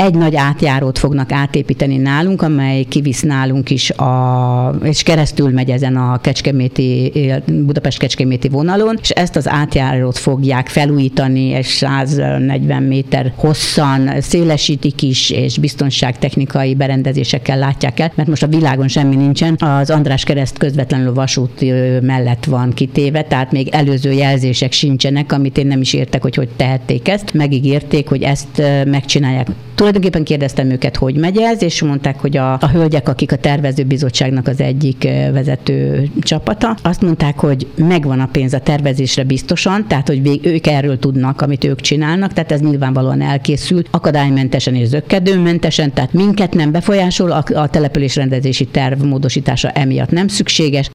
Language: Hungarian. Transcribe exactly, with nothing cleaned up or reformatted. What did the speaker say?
egy nagy átjárót fognak átépíteni nálunk, amely kivisz nálunk is, a, és keresztül megy ezen a Kecskeméti, Budapest-Kecskeméti vonalon, és ezt az átjárót fogják felújítani, és száznegyven méter hosszan szélesítik is, és biztonságtechnikai berendezésekkel látják el, mert most a világon semmi nincsen. Az András kereszt közvetlenül vasút mellett van kitéve, tehát még előző jelzések sincsenek, amit én nem is értek, hogy hogy tehették ezt. Megígérték, hogy ezt megcsinálják. Tulajdonképpen kérdeztem őket, hogy megy ez, és mondták, hogy a, a hölgyek, akik a tervezőbizottságnak az egyik vezető csapata, azt mondták, hogy megvan a pénz a tervezésre biztosan, tehát hogy vég, ők erről tudnak, amit ők csinálnak, tehát ez nyilvánvalóan elkészült, akadálymentesen és zökkenőmentesen, tehát minket nem befolyásol, a, a településrendezési terv módosítása emiatt nem szükséges.